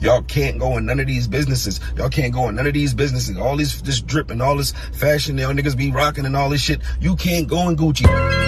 Y'all can't go in none of these businesses. Y'all can't go in none of these businesses. All this drip and all this fashion y'all niggas be rocking and all this shit. You can't go in Gucci.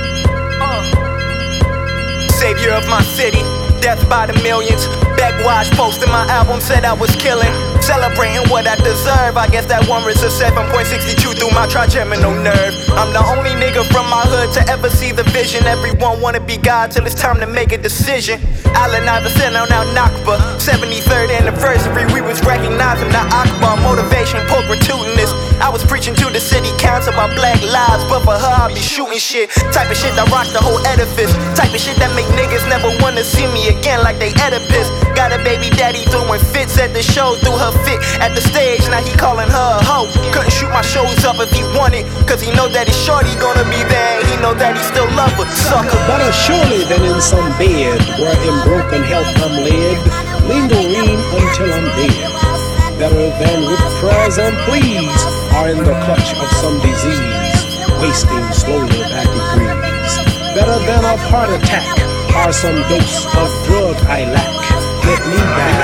Savior of my city, death by the millions. Backwash posting my album, said I was killing. Celebrating what I deserve. I guess that one is a 7.62 through my trigeminal nerve. I'm the only nigga from my hood to ever see the vision. Everyone wanna be God till it's time to make a decision. Allen Iverson on our Nakba, 73rd anniversary. We was recognizing the Akbar. Motivation, poor gratuitous. I was preaching to the city council about black lives, but for her I be shooting shit. Type of shit that rocks the whole edifice. Type of shit that make niggas never wanna see me again like they Oedipus. Got a baby daddy throwing fits at the show, threw her fit at the stage, now he calling her a hoe. Couldn't shoot my shows up if he wanted, cause he know that his shorty gonna be there, and he know that he still love her, sucker. Better surely than in some bed, where in broken health I'm led, lingering until I'm dead. Better than with prayers and pleas, or in the clutch of some disease, wasting slowly by degrees. Better than a heart attack, or some dose of drug I lack. Let me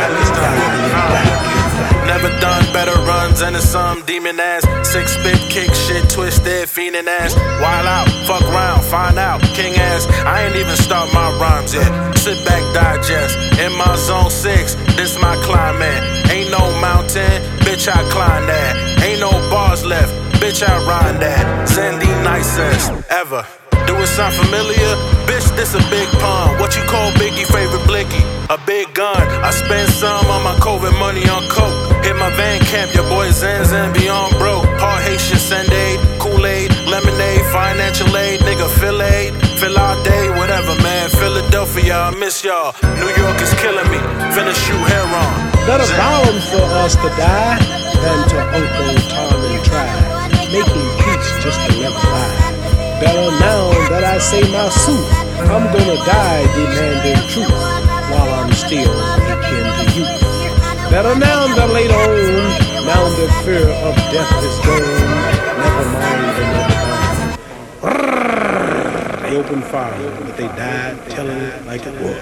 die. Never done better runs and it's some demon ass. Six spit kick shit twisted fiending ass. Wild out, fuck round, find out, king ass. I ain't even start my rhymes yet. Sit back, digest. In my zone 6, this my climate. Ain't no mountain, bitch I climb that. Ain't no bars left, bitch I rhyme that. Zen the nicest ever. Do it sound familiar? Bitch, this a big pun. What you call Biggie favorite blicky? A big gun. I spend some on my COVID money on coke. Hit my van camp, your boy Zen beyond broke. Hard Haitian Sunday, Kool-Aid, lemonade, financial aid, nigga fill aid. Fill all day, whatever man. Philadelphia, I miss y'all. New York is killing me. Finna shoot hair on. Better bound for us to die than to Uncle Tom and try. Making peace just to never lie. Better now that I say my suit, I'm gonna die demanding truth while I'm still akin to you. Better now than later on, now that fear of death is gone, never mind another dawn. They opened fire, but they died telling it like it was.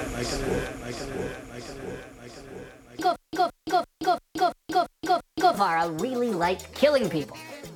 Guevara really liked killing people.